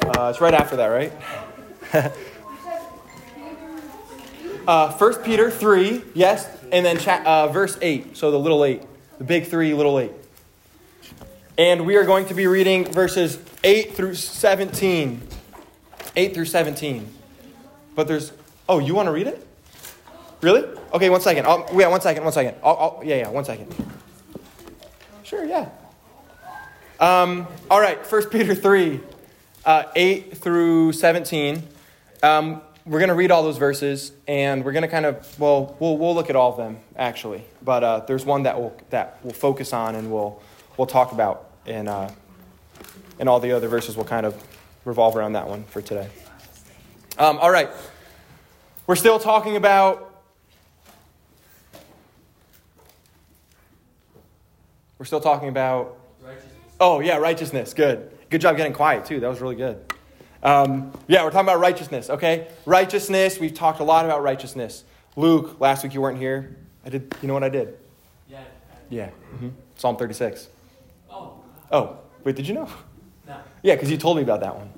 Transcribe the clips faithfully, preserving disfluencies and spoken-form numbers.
Uh, it's right after that, right? uh, First Peter three, yes, and then cha- uh, verse eight. So the little eight, the big three, little eight. And we are going to be reading verses eight through seventeen. eight through seventeen. But there's, oh, you want to read it? Really? Okay, one second. I'll, yeah, one second, one second. I'll, I'll, yeah, yeah, one second. Sure, yeah. Um, all right, First Peter three, uh, eight through seventeen. Um, we're going to read all those verses, and we're going to kind of, well, we'll we'll look at all of them, actually. But uh, there's one that we'll, that we'll focus on, and we'll we'll talk about, and, uh, and all the other verses will kind of revolve around that one for today. Um, all right. We're still talking about We're still talking about righteousness. Oh, yeah, righteousness. Good. Good job getting quiet, too. That was really good. Um, yeah, we're talking about righteousness, okay? Righteousness. We've talked a lot about righteousness. Luke, last week you weren't here. I did. You know what I did? Yeah. Yeah. Mm-hmm. Psalm thirty-six. Oh. Oh, wait, did you know? No. Yeah, because you told me about that one.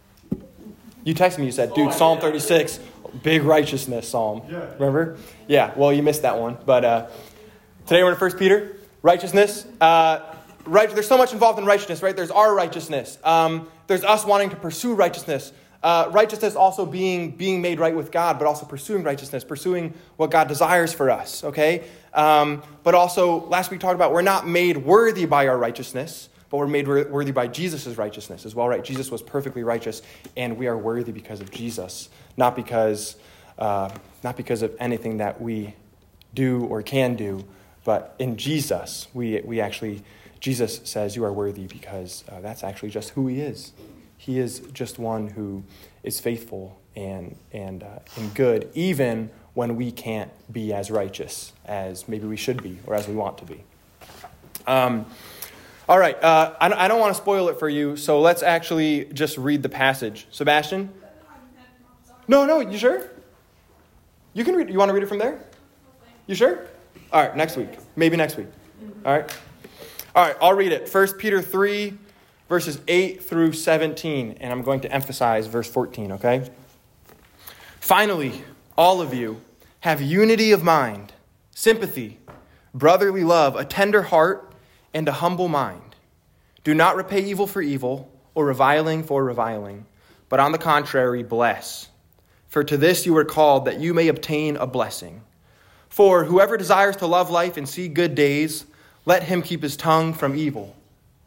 You texted me, you said, dude, Oh, Psalm yeah. thirty-six, big righteousness psalm. Yeah. Remember? Yeah, well, you missed that one. But uh, today we're in First Peter. Righteousness. Uh, right. There's so much involved in righteousness, right? There's our righteousness. Um, there's us wanting to pursue righteousness. Uh, righteousness also being being made right with God, but also pursuing righteousness, pursuing what God desires for us, okay? Um, but also, last week we talked about we're not made worthy by our righteousness, but we're made worthy by Jesus' righteousness as well, right? Jesus was perfectly righteous, and we are worthy because of Jesus, not because, uh, not because of anything that we do or can do, but in Jesus, we we actually, Jesus says you are worthy because uh, that's actually just who he is. He is just one who is faithful and and uh, and good, even when we can't be as righteous as maybe we should be or as we want to be. Um, all right, uh, I, I don't want to spoil it for you, so let's actually just read the passage. Sebastian? No, no, you sure? You can read. You want to read it from there? You sure? All right, next week. Maybe next week. All right? All right, I'll read it. First Peter three, verses eight through seventeen, and I'm going to emphasize verse fourteen, okay? Finally, all of you have unity of mind, sympathy, brotherly love, a tender heart, and a humble mind. Do not repay evil for evil or reviling for reviling, but on the contrary, bless. For to this you were called, that you may obtain a blessing. For whoever desires to love life and see good days, let him keep his tongue from evil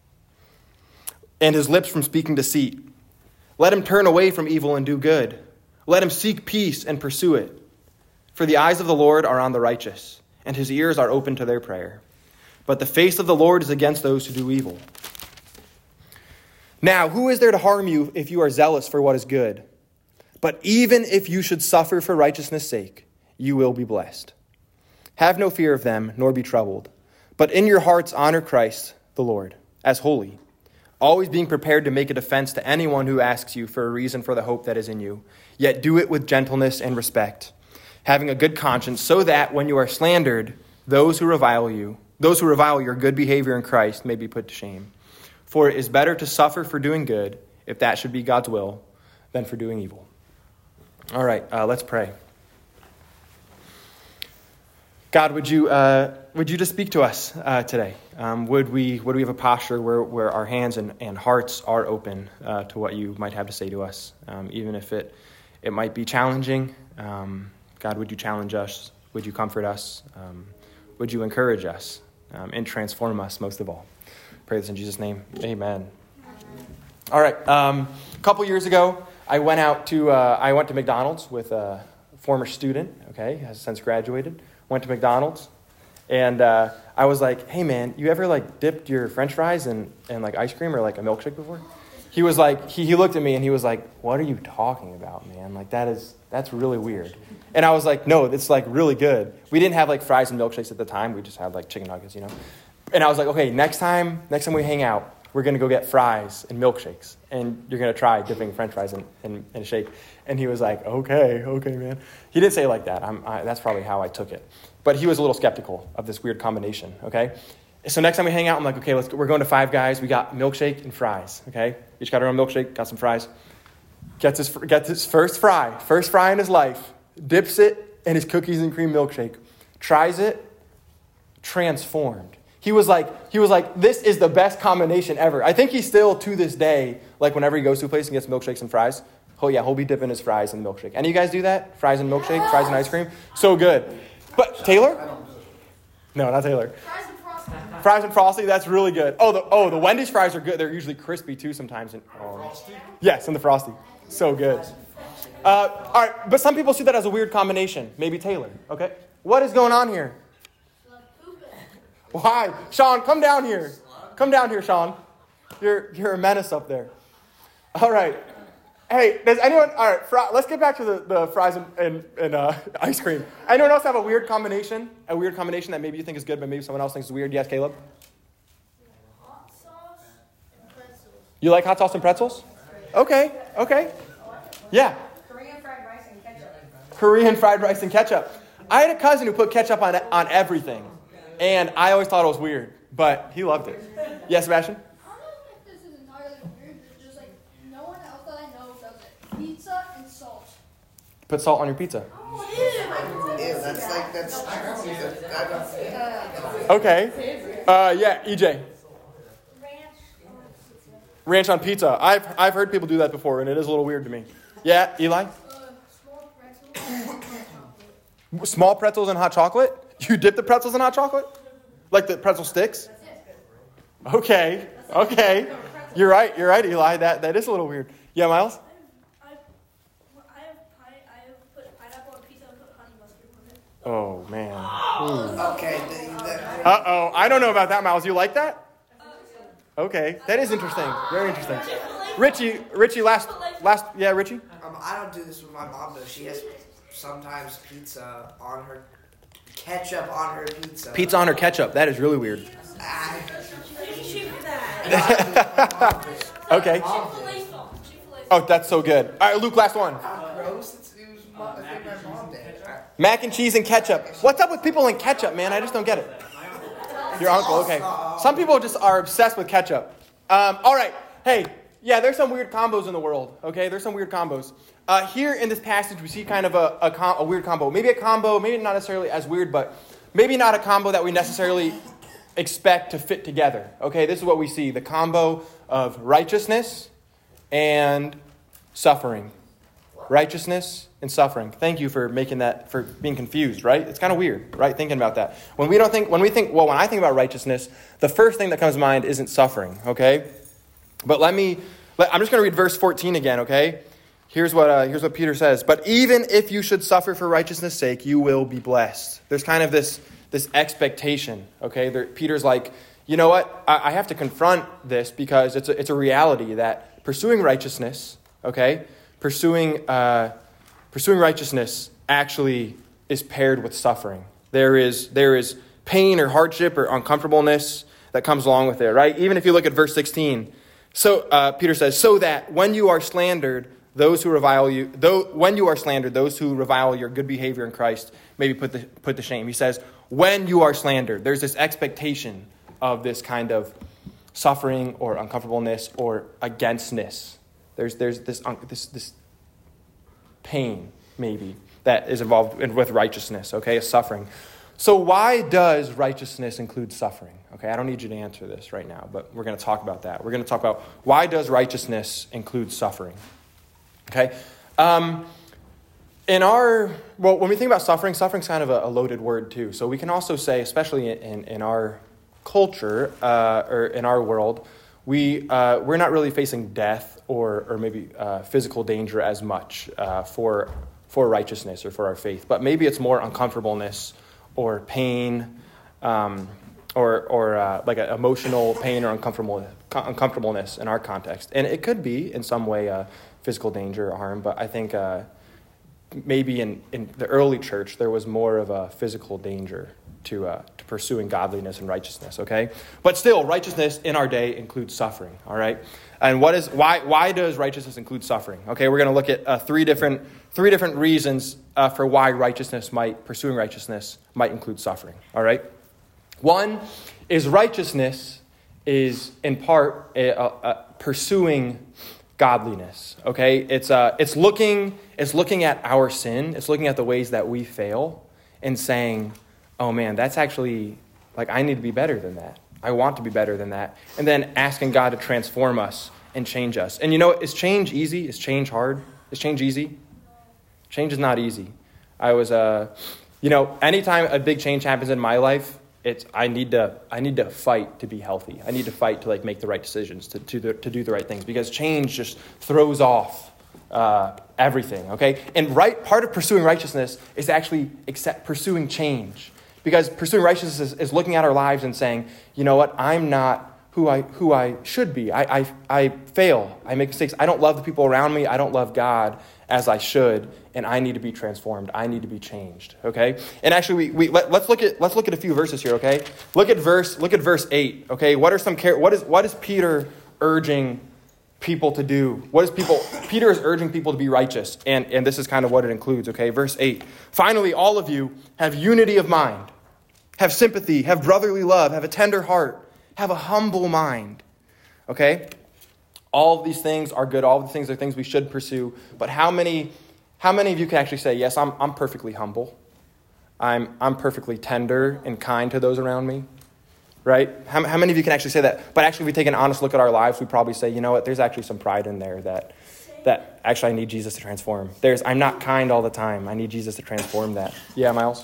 and his lips from speaking deceit. Let him turn away from evil and do good. Let him seek peace and pursue it. For the eyes of the Lord are on the righteous, and his ears are open to their prayer. But the face of the Lord is against those who do evil. Now, who is there to harm you if you are zealous for what is good? But even if you should suffer for righteousness' sake, you will be blessed. Have no fear of them, nor be troubled. But in your hearts honor Christ, the Lord, as holy, always being prepared to make a defense to anyone who asks you for a reason for the hope that is in you. Yet do it with gentleness and respect, having a good conscience, so that when you are slandered, those who revile you, those who revile your good behavior in Christ may be put to shame. For it is better to suffer for doing good, if that should be God's will, than for doing evil. All right, uh, let's pray. God, would you uh, would you just speak to us uh, today? Um, would we would we have a posture where, where our hands and, and hearts are open uh, to what you might have to say to us, um, even if it it might be challenging? Um, God, would you challenge us? Would you comfort us? Um, would you encourage us um, and transform us most of all? Pray this in Jesus' name. Amen. All right. Um, a couple years ago, I went out to uh, I went to McDonald's with a former student. Okay, has since graduated. Went to McDonald's, and uh, I was like, hey, man, you ever, like, dipped your french fries in, in like, ice cream or, like, a milkshake before? He was like, he, he looked at me, and he was like, what are you talking about, man? Like, that is, that's really weird. And I was like, no, it's, like, really good. We didn't have, like, fries and milkshakes at the time. We just had, like, chicken nuggets, you know? And I was like, okay, next time, next time we hang out, we're going to go get fries and milkshakes, and you're going to try dipping french fries in, in, in a shake. And he was like, okay, okay, man. He didn't say it like that. I'm, I, that's probably how I took it. But he was a little skeptical of this weird combination, okay? So next time we hang out, I'm like, okay, let's go. We're going to Five Guys. We got milkshake and fries, okay? Each got our own milkshake, got some fries. Gets his, gets his first fry, first fry in his life, dips it in his cookies and cream milkshake, tries it, transformed. He was like, he was like, this is the best combination ever. I think he still, to this day, like whenever he goes to a place and gets milkshakes and fries, oh yeah, he'll be dipping his fries in milkshake. Any of you guys do that? Fries and milkshake, fries and ice cream? So good. But Taylor? No, not Taylor. Fries and Frosty. Fries and Frosty, that's really good. Oh, the oh the Wendy's fries are good. They're usually crispy too sometimes. And, oh. Yes, and the Frosty. So good. Uh, all right, but some people see that as a weird combination. Maybe Taylor, okay? What is going on here? Why? Sean, come down here. Come down here, Sean. You're you're a menace up there. All right. Hey, does anyone... All right, fr- let's get back to the, the fries and, and, and uh, ice cream. Anyone else have a weird combination? A weird combination that maybe you think is good, but maybe someone else thinks is weird? Yes, Caleb? Hot sauce and pretzels. You like hot sauce and pretzels? Okay, okay. Yeah. Korean fried rice and ketchup. Korean fried rice and ketchup. I had a cousin who put ketchup on on everything, and I always thought it was weird, but he loved it. Yes, Sebastian? I don't know if this is entirely weird, but just like no one else that I know does it. Pizza and salt. Put salt on your pizza. Ew, that's like, that's, that's, Okay. Uh, yeah, E J. Ranch. Ranch on pizza. I've I've heard people do that before, and it is a little weird to me. Yeah, Eli? Uh, small pretzels and chocolate. Small pretzels and hot chocolate? You dip the pretzels in hot chocolate? Like the pretzel sticks? Okay, okay. You're right, you're right, Eli. That that is a little weird. Yeah, Miles? I, I, I have pine, I have put pineapple on pizza and put honey mustard on it. Oh, man. okay. The, the, Uh-oh. I don't know about that, Miles. You like that? Okay. That is interesting. Very interesting. Richie, Richie, last, last, yeah, Richie? um, I don't do this with my mom, though. She has sometimes pizza on her, ketchup on her pizza. Pizza on her ketchup. That is really weird. Ah, Okay. Chick-fil-A salt. Chick-fil-A Oh, that's so good. All right, Luke, last one. gross. It's, it was mo- I think my mom did. Mac and cheese and ketchup. What's up with people and ketchup, man? I just don't get it. Your uncle, okay. Some people just are obsessed with ketchup. Um, all right. Hey, yeah, there's some weird combos in the world, okay? There's some weird combos. Uh, here in this passage, we see kind of a, a, com- a weird combo. Maybe a combo, maybe not necessarily as weird, but maybe not a combo that we necessarily expect to fit together, okay? This is what we see, the combo of righteousness and suffering. Righteousness and suffering. Thank you for making that, for being confused, right? It's kind of weird, right? Thinking about that. When we don't think, when we think, well, when I think about righteousness, the first thing that comes to mind isn't suffering, okay? But let me, let, I'm just going to read verse fourteen again, okay? Here's what, uh, here's what Peter says. But even if you should suffer for righteousness' sake, you will be blessed. There's kind of this, this expectation, okay? There, Peter's like, you know what? I, I have to confront this because it's a, it's a reality that pursuing righteousness, okay? Pursuing uh, pursuing righteousness actually is paired with suffering. There is there is pain or hardship or uncomfortableness that comes along with it, right? Even if you look at verse sixteen, so uh, Peter says, "So that when you are slandered, those who revile you, though when you are slandered, those who revile your good behavior in Christ may be put to, put to shame." He says, "When you are slandered," there's this expectation of this kind of suffering or uncomfortableness or againstness. There's there's this this this pain maybe that is involved in, with righteousness, okay, a suffering. So why does righteousness include suffering? Okay, I don't need you to answer this right now, but we're going to talk about that. We're going to talk about why does righteousness include suffering? Okay, um, in our well, when we think about suffering, suffering's kind of a, a loaded word too. So we can also say, especially in in our culture uh, or in our world, we uh, we're not really facing death or or maybe uh, physical danger as much uh, for for righteousness or for our faith, but maybe it's more uncomfortableness or pain, um, or or uh, like an emotional pain or uncomfortable uncomfortableness in our context, and it could be in some way uh, physical danger or harm. But I think uh, maybe in in the early church there was more of a physical danger to uh, to pursuing godliness and righteousness, okay? But still, righteousness in our day includes suffering, all right? And what is why why does righteousness include suffering? Okay, we're going to look at uh, three different three different reasons uh, for why righteousness might pursuing righteousness might include suffering, all right? One is righteousness is in part a, a, a pursuing godliness, okay? It's uh, it's looking it's looking at our sin. It's looking at the ways that we fail and saying, oh man, that's actually, like, I need to be better than that. I want to be better than that. And then asking God to transform us and change us. And you know, is change easy? Is change hard? Is change easy? Change is not easy. I was, uh, you know, anytime a big change happens in my life, it's I need to I need to fight to be healthy. I need to fight to like make the right decisions, to to, the, to do the right things, because change just throws off uh, everything. Okay, and right part of pursuing righteousness is actually accept, pursuing change, because pursuing righteousness is, is looking at our lives and saying, you know what, I'm not who I who I should be. I, I I fail. I make mistakes. I don't love the people around me. I don't love God as I should, and I need to be transformed. I need to be changed. Okay, and actually, we, we let, let's look at let's look at a few verses here. Okay, look at verse look at verse eight. Okay, what are some what is what is Peter urging people to do? What is people Peter is urging people to be righteous, and and this is kind of what it includes. Okay, verse eight. Finally, all of you have unity of mind, have sympathy, have brotherly love, have a tender heart. Have a humble mind, okay? All of these things are good. All of these things are things we should pursue. But how many, how many of you can actually say, yes, I'm, I'm perfectly humble. I'm, I'm perfectly tender and kind to those around me, right? How, how many of you can actually say that? But actually, if we take an honest look at our lives, we probably say, you know what? There's actually some pride in there that, that actually I need Jesus to transform. There's, I'm not kind all the time. I need Jesus to transform that. Yeah, Miles?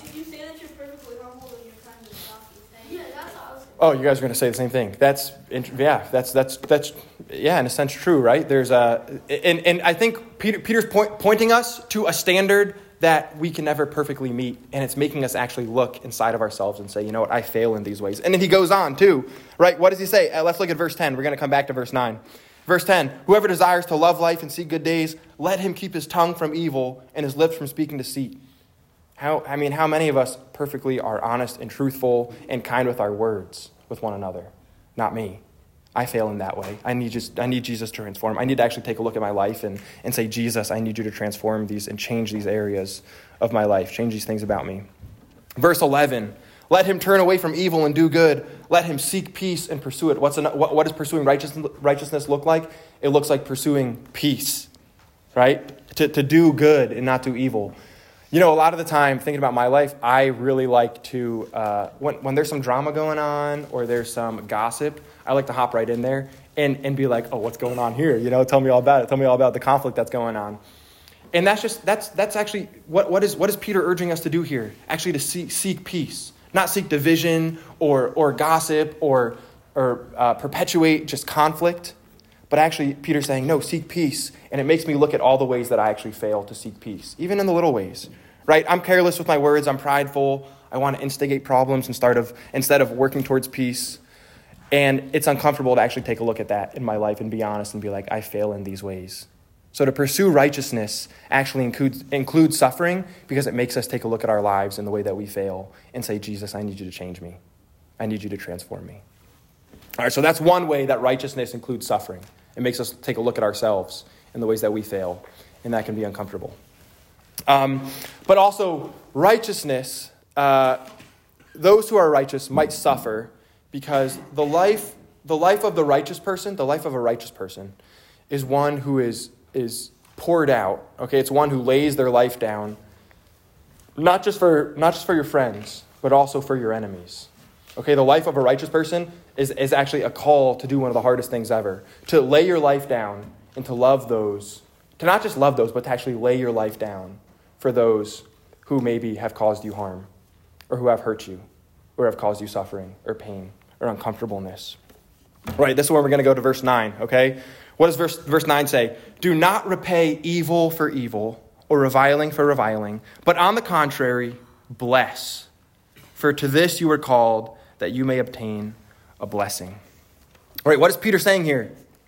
Oh, you guys are going to say the same thing. That's, yeah, that's, that's, that's, yeah, in a sense true, right? There's a, and, and I think Peter, Peter's point, pointing us to a standard that we can never perfectly meet. And it's making us actually look inside of ourselves and say, you know what, I fail in these ways. And then he goes on too, right? What does he say? Uh, let's look at verse ten. We're going to come back to verse nine. Verse ten, whoever desires to love life and see good days, let him keep his tongue from evil and his lips from speaking deceit. How, I mean, how many of us perfectly are honest and truthful and kind with our words with one another? Not me. I fail in that way. I need just, I need Jesus to transform. I need to actually take a look at my life and, and say, Jesus, I need you to transform these and change these areas of my life. Change these things about me. Verse eleven, let him turn away from evil and do good. Let him seek peace and pursue it. What's an, what, what does pursuing righteousness, righteousness look like? It looks like pursuing peace, right? To, to do good and not do evil. You know, a lot of the time, thinking about my life, I really like to, uh, when, when there's some drama going on or there's some gossip, I like to hop right in there and, and be like, oh, what's going on here? You know, tell me all about it. Tell me all about the conflict that's going on. And that's just, that's that's actually, what, what is what is Peter urging us to do here? Actually to seek, seek peace, not seek division or or gossip or, or uh, perpetuate just conflict. But actually, Peter's saying, no, seek peace. And it makes me look at all the ways that I actually fail to seek peace, even in the little ways. Right? I'm careless with my words. I'm prideful. I want to instigate problems instead of instead of working towards peace. And it's uncomfortable to actually take a look at that in my life and be honest and be like, I fail in these ways. So to pursue righteousness actually includes, includes suffering, because it makes us take a look at our lives and the way that we fail and say, Jesus, I need you to change me. I need you to transform me. All right, so that's one way that righteousness includes suffering. It makes us take a look at ourselves and the ways that we fail, and that can be uncomfortable. Um, but also, righteousness, uh, those who are righteous might suffer because the life, the life of the righteous person, the life of a righteous person, is one who is is poured out. Okay, it's one who lays their life down, not just for not just for your friends, but also for your enemies. Okay, the life of a righteous person is is actually a call to do one of the hardest things ever, to lay your life down and to love those, to not just love those, but to actually lay your life down for those who maybe have caused you harm, or who have hurt you, or have caused you suffering, or pain, or uncomfortableness. Right, this is where we're going to go to verse nine, okay? What does verse, verse nine say? Do not repay evil for evil, or reviling for reviling, but on the contrary, bless. For to this you were called, that you may obtain a blessing. All right, what is Peter saying here?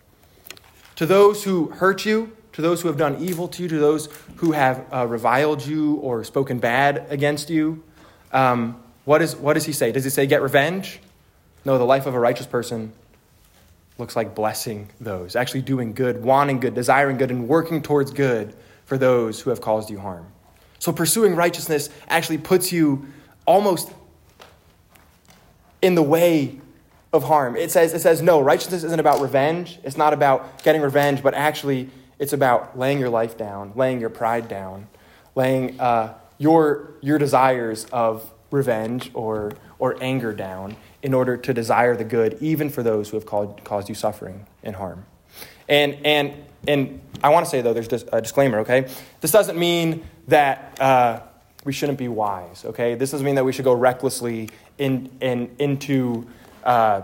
To those who hurt you, to those who have done evil to you, to those who have uh, reviled you or spoken bad against you, um, what, is, what does he say? Does he say get revenge? No, the life of a righteous person looks like blessing those, actually doing good, wanting good, desiring good, and working towards good for those who have caused you harm. So pursuing righteousness actually puts you almost in the way of harm. It says, it says, no, righteousness isn't about revenge. It's not about getting revenge, but actually it's about laying your life down, laying your pride down, laying uh, your your desires of revenge or or anger down in order to desire the good, even for those who have called, caused you suffering and harm. And and and I want to say, though, there's just a disclaimer, okay? This doesn't mean that uh, we shouldn't be wise, okay? This doesn't mean that we should go recklessly in, in into uh,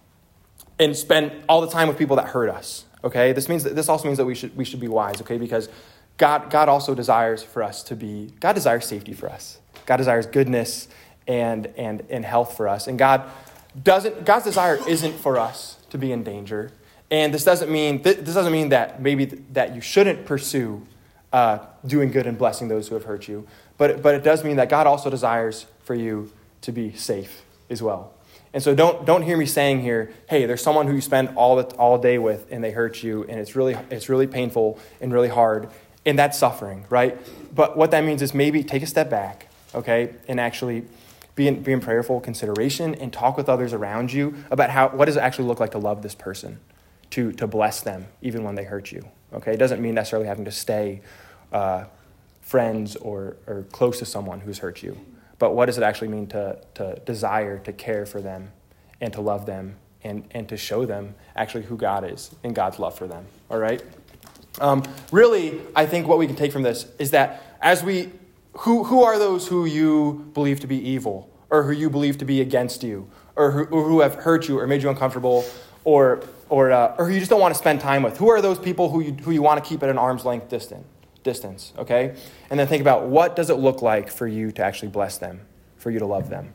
and spend all the time with people that hurt us, okay? This means that this also means that we should we should be wise, okay? Because God God also desires for us to be, God desires safety for us. God desires goodness and and and health for us. And God doesn't God's desire isn't for us to be in danger. And this doesn't mean this doesn't mean that maybe that you shouldn't pursue uh, doing good and blessing those who have hurt you. But but it does mean that God also desires for you to be safe as well. And so don't don't hear me saying here, hey, there's someone who you spend all the, all day with and they hurt you and it's really it's really painful and really hard and that's suffering, right? But what that means is maybe take a step back, okay, and actually be in, be in prayerful consideration and talk with others around you about how what does it actually look like to love this person. To, to bless them, even when they hurt you. Okay, it doesn't mean necessarily having to stay uh, friends or, or close to someone who's hurt you. But what does it actually mean to, to desire to care for them and to love them and, and to show them actually who God is and God's love for them, all right? Um, really, I think what we can take from this is that as we, who, who are those who you believe to be evil or who you believe to be against you or who, or who have hurt you or made you uncomfortable or or uh, or who you just don't want to spend time with? Who are those people who you who you want to keep at an arm's length distant, distance, okay? And then think about what does it look like for you to actually bless them, for you to love them,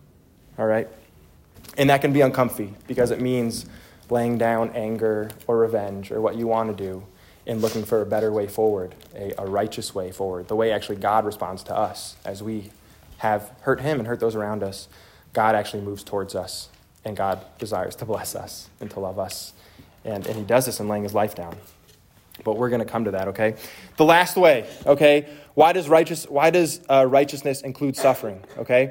all right? And that can be uncomfy because it means laying down anger or revenge or what you want to do and looking for a better way forward, a, a righteous way forward, the way actually God responds to us as we have hurt him and hurt those around us. God actually moves towards us. And God desires to bless us and to love us. And, and he does this in laying his life down. But we're going to come to that, okay? The last way, okay? Why does righteous? Why does uh, righteousness include suffering, okay?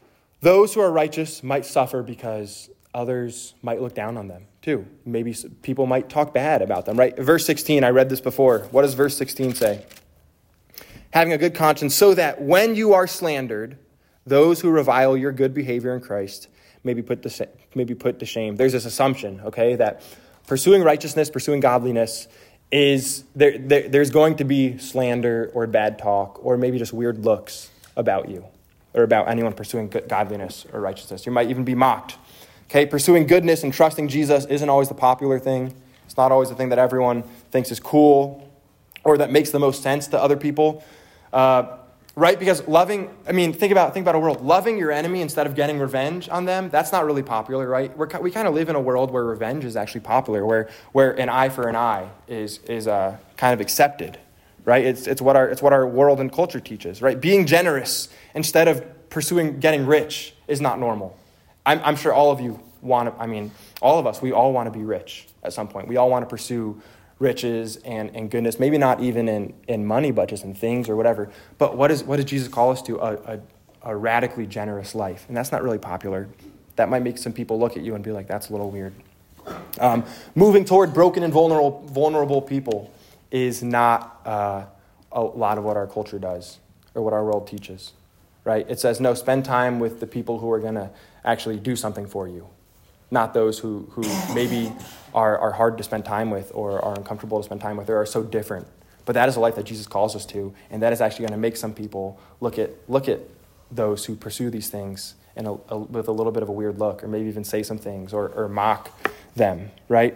Those who are righteous might suffer because others might look down on them too. Maybe people might talk bad about them, right? Verse sixteen, I read this before. What does verse sixteen say? Having a good conscience so that when you are slandered, those who revile your good behavior in Christ Maybe put to maybe put to shame. There's this assumption, okay, that pursuing righteousness, pursuing godliness is there, there. There's going to be slander or bad talk or maybe just weird looks about you or about anyone pursuing godliness or righteousness. You might even be mocked. Okay, pursuing goodness and trusting Jesus isn't always the popular thing. It's not always the thing that everyone thinks is cool or that makes the most sense to other people. Uh, Right? Because loving, I mean, think about think about a world. Loving your enemy instead of getting revenge on them, that's not really popular, right? We're, we kind of live in a world where revenge is actually popular, where where an eye for an eye is is uh, kind of accepted, right? It's it's what our it's what our world and culture teaches, right? Being generous instead of pursuing getting rich is not normal. I'm, I'm sure all of you want to, I mean, all of us, we all want to be rich at some point. We all want to pursue riches and, and goodness, maybe not even in, in money, but just in things or whatever. But what is what does Jesus call us to? A, a, a radically generous life. And that's not really popular. That might make some people look at you and be like, that's a little weird. Um, moving toward broken and vulnerable vulnerable people is not uh, a lot of what our culture does or what our world teaches, right? It says, no, spend time with the people who are going to actually do something for you. Not those who, who maybe are, are hard to spend time with or are uncomfortable to spend time with or are so different. But that is a life that Jesus calls us to, and that is actually going to make some people look at look at those who pursue these things and a, a, with a little bit of a weird look or maybe even say some things or, or mock them, right?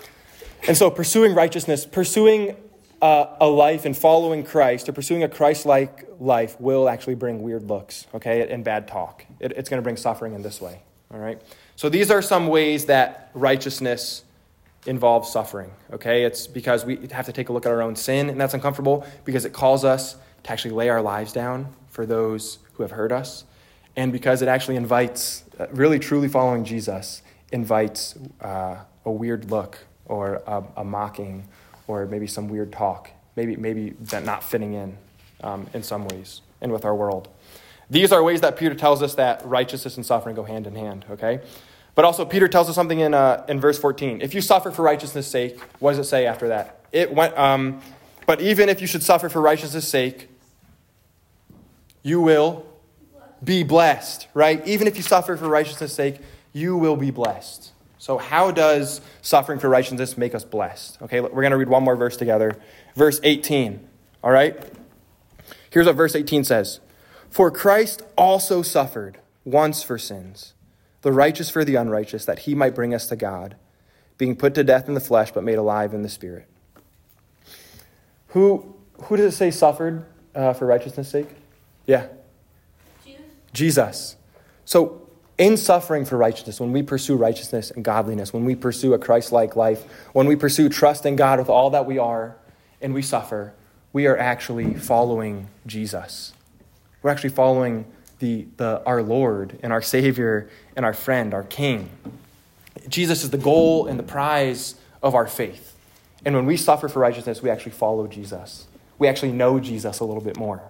And so pursuing righteousness, pursuing uh, a life and following Christ or pursuing a Christ-like life will actually bring weird looks, okay, and bad talk. It, it's going to bring suffering in this way, all right? So these are some ways that righteousness involves suffering, okay? It's because we have to take a look at our own sin, and that's uncomfortable because it calls us to actually lay our lives down for those who have hurt us, and because it actually invites, uh, really truly following Jesus, invites uh, a weird look or a, a mocking or maybe some weird talk, maybe maybe that not fitting in um, in some ways and with our world. These are ways that Peter tells us that righteousness and suffering go hand in hand, okay? But also, Peter tells us something in uh, in verse fourteen. If you suffer for righteousness' sake, what does it say after that? It went. Um, but even if you should suffer for righteousness' sake, you will be blessed, right? Even if you suffer for righteousness' sake, you will be blessed. So how does suffering for righteousness make us blessed? Okay, we're going to read one more verse together. Verse eighteen, all right? Here's what verse eighteen says. For Christ also suffered once for sins, the righteous for the unrighteous, that he might bring us to God, being put to death in the flesh, but made alive in the spirit. Who, who does it say suffered uh, for righteousness' sake? Yeah. Jesus. Jesus. So in suffering for righteousness, when we pursue righteousness and godliness, when we pursue a Christ-like life, when we pursue trust in God with all that we are, and we suffer, we are actually following Jesus. We're actually following the, the our Lord and our Savior and our friend, our King. Jesus is the goal and the prize of our faith. And when we suffer for righteousness, we actually follow Jesus. We actually know Jesus a little bit more.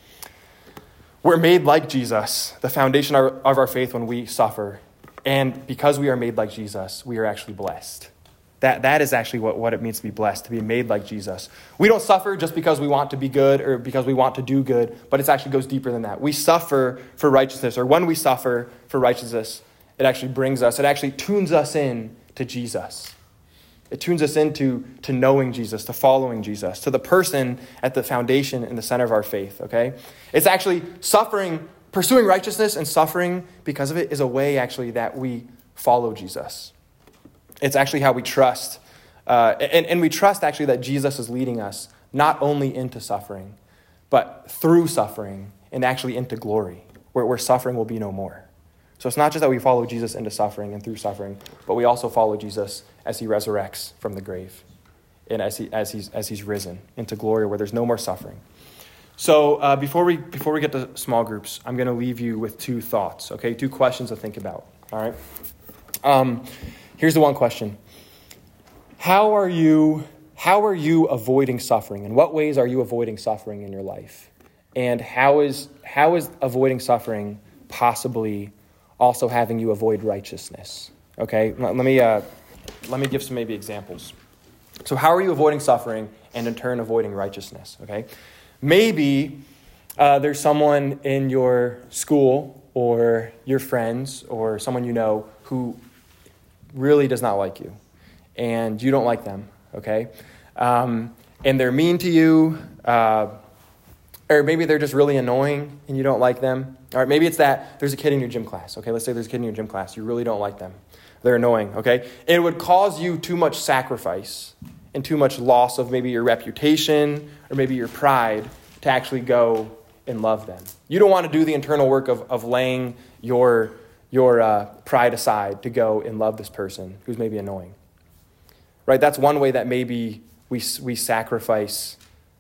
We're made like Jesus, the foundation of our faith, when we suffer. And because we are made like Jesus, we are actually blessed. That, that is actually what, what it means to be blessed, to be made like Jesus. We don't suffer just because we want to be good or because we want to do good, but it actually goes deeper than that. We suffer for righteousness, or when we suffer for righteousness, it actually brings us, it actually tunes us in to Jesus. It tunes us into to knowing Jesus, to following Jesus, to the person at the foundation and the center of our faith, okay? It's actually suffering, pursuing righteousness and suffering because of it is a way actually that we follow Jesus. It's actually how we trust. Uh, and, and we trust actually that Jesus is leading us not only into suffering, but through suffering and actually into glory, where, where suffering will be no more. So it's not just that we follow Jesus into suffering and through suffering, but we also follow Jesus as he resurrects from the grave and as he as he's as he's risen into glory where there's no more suffering. So uh, before we before we get to small groups, I'm going to leave you with two thoughts, okay? Two questions to think about. All right. Um, here's the one question: How are you how are you avoiding suffering? In what ways are you avoiding suffering in your life? And how is how is avoiding suffering possibly also having you avoid righteousness? Okay, let me uh, let me give some maybe examples. So how are you avoiding suffering and in turn avoiding righteousness? Okay, maybe uh, there's someone in your school or your friends or someone you know who really does not like you, and you don't like them. Okay, um, and they're mean to you. Uh, Or maybe they're just really annoying and you don't like them. All right, maybe it's that there's a kid in your gym class. Okay, let's say there's a kid in your gym class. You really don't like them. They're annoying, okay? It would cause you too much sacrifice and too much loss of maybe your reputation or maybe your pride to actually go and love them. You don't want to do the internal work of, of laying your, your uh, pride aside to go and love this person who's maybe annoying. Right, that's one way that maybe we we sacrifice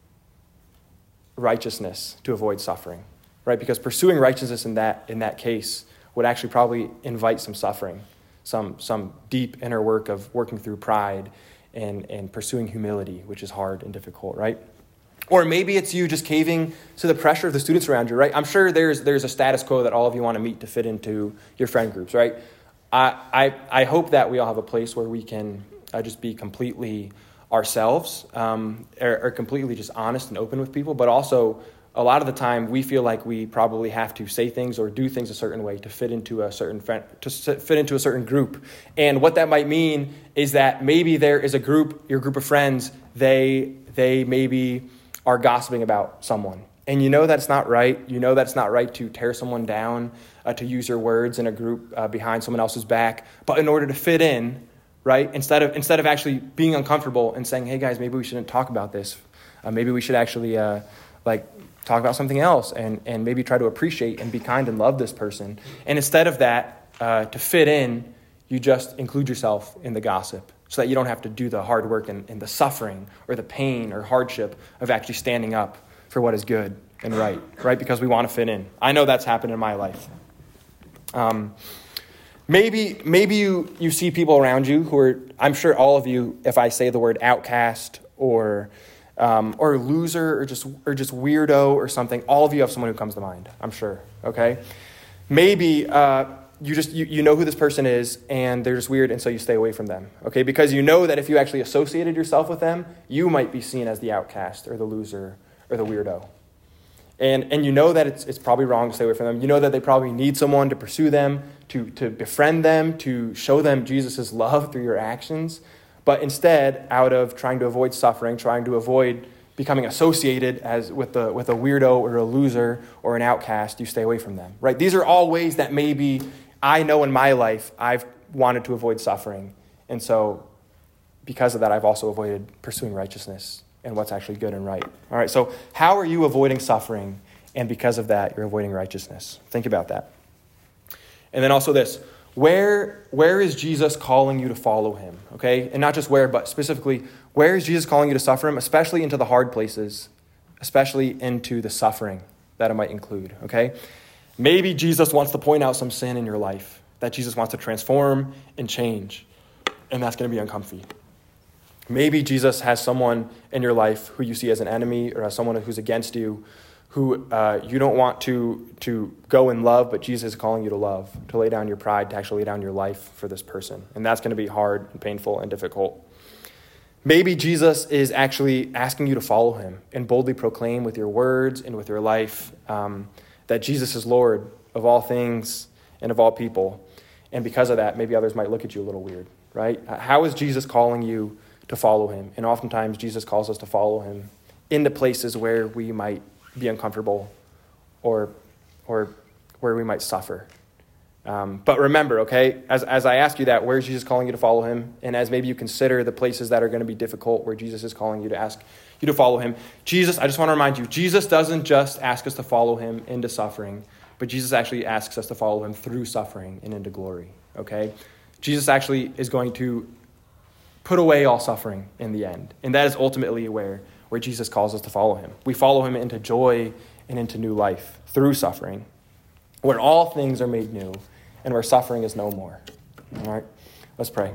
righteousness to avoid suffering, right? Because pursuing righteousness in that in that case would actually probably invite some suffering, some some deep inner work of working through pride and, and pursuing humility, which is hard and difficult, right? Or maybe it's you just caving to the pressure of the students around you, right? I'm sure there's there's a status quo that all of you want to meet to fit into your friend groups, right? I I, I hope that we all have a place where we can uh, just be completely ourselves, um, are, are completely just honest and open with people, but also a lot of the time we feel like we probably have to say things or do things a certain way to fit into a certain friend, to fit into a certain group. And what that might mean is that maybe there is a group, your group of friends, they they maybe are gossiping about someone. And you know that's not right. You know that's not right to tear someone down, uh, to use your words in a group uh, behind someone else's back. But in order to fit in, right? Instead of instead of actually being uncomfortable and saying, "Hey guys, maybe we shouldn't talk about this. Uh, maybe we should actually uh, like talk about something else, and and maybe try to appreciate and be kind and love this person." And instead of that, uh, to fit in, you just include yourself in the gossip, so that you don't have to do the hard work and, and the suffering or the pain or hardship of actually standing up for what is good and right, right? Because we want to fit in. I know that's happened in my life. Um. Maybe maybe you, you see people around you who are, I'm sure all of you, if I say the word outcast or um, or loser or just or just weirdo or something, all of you have someone who comes to mind, I'm sure, okay? Maybe uh, you just you, you know who this person is, and they're just weird, and so you stay away from them, okay? Because you know that if you actually associated yourself with them, you might be seen as the outcast or the loser or the weirdo. And and you know that it's it's probably wrong to stay away from them. You know that they probably need someone to pursue them, to, to befriend them, to show them Jesus' love through your actions. But instead, out of trying to avoid suffering, trying to avoid becoming associated as with the with a weirdo or a loser or an outcast, you stay away from them, right? These are all ways that maybe I know in my life I've wanted to avoid suffering. And so because of that, I've also avoided pursuing righteousness and what's actually good and right. All right, so how are you avoiding suffering? And because of that, you're avoiding righteousness. Think about that. And then also this, where where is Jesus calling you to follow him? Okay, and not just where, but specifically, where is Jesus calling you to suffer him, especially into the hard places, especially into the suffering that it might include, okay? Maybe Jesus wants to point out some sin in your life that Jesus wants to transform and change, and that's going to be uncomfy. Maybe Jesus has someone in your life who you see as an enemy or as someone who's against you, who uh, you don't want to, to go in love, but Jesus is calling you to love, to lay down your pride, to actually lay down your life for this person. And that's going to be hard and painful and difficult. Maybe Jesus is actually asking you to follow him and boldly proclaim with your words and with your life um, that Jesus is Lord of all things and of all people. And because of that, maybe others might look at you a little weird, right? How is Jesus calling you to follow him? And oftentimes Jesus calls us to follow him into places where we might be uncomfortable or or where we might suffer. Um, but remember, okay, as, as I ask you that, where is Jesus calling you to follow him? And as maybe you consider the places that are going to be difficult where Jesus is calling you to ask you to follow him, Jesus, I just want to remind you, Jesus doesn't just ask us to follow him into suffering, but Jesus actually asks us to follow him through suffering and into glory, okay? Jesus actually is going to put away all suffering in the end. And that is ultimately where, where Jesus calls us to follow him. We follow him into joy and into new life through suffering, where all things are made new and where suffering is no more. All right, let's pray.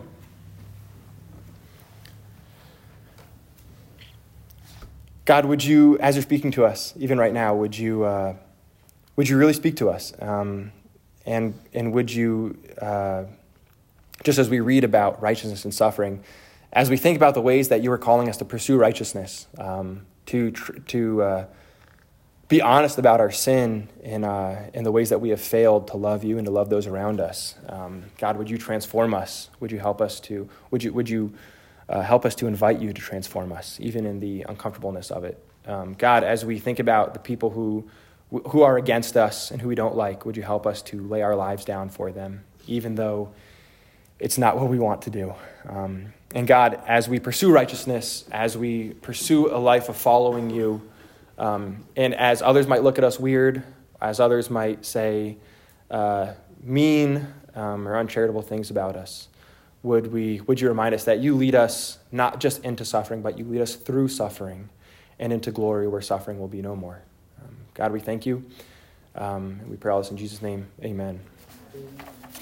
God, would you, as you're speaking to us, even right now, would you uh, would you really speak to us? Um, and and would you, uh, just as we read about righteousness and suffering, as we think about the ways that you are calling us to pursue righteousness, um, to tr- to uh, be honest about our sin and uh, in the ways that we have failed to love you and to love those around us. Um, God, would you transform us? Would you help us to? Would you would you uh, help us to invite you to transform us, even in the uncomfortableness of it? Um, God, as we think about the people who who are against us and who we don't like, would you help us to lay our lives down for them, even though it's not what we want to do? Um, and God, as we pursue righteousness, as we pursue a life of following you, Um, and as others might look at us weird, as others might say uh, mean um, or uncharitable things about us, would we? Would you remind us that you lead us not just into suffering, but you lead us through suffering and into glory where suffering will be no more. Um, God, we thank you. Um, and we pray all this in Jesus' name. Amen.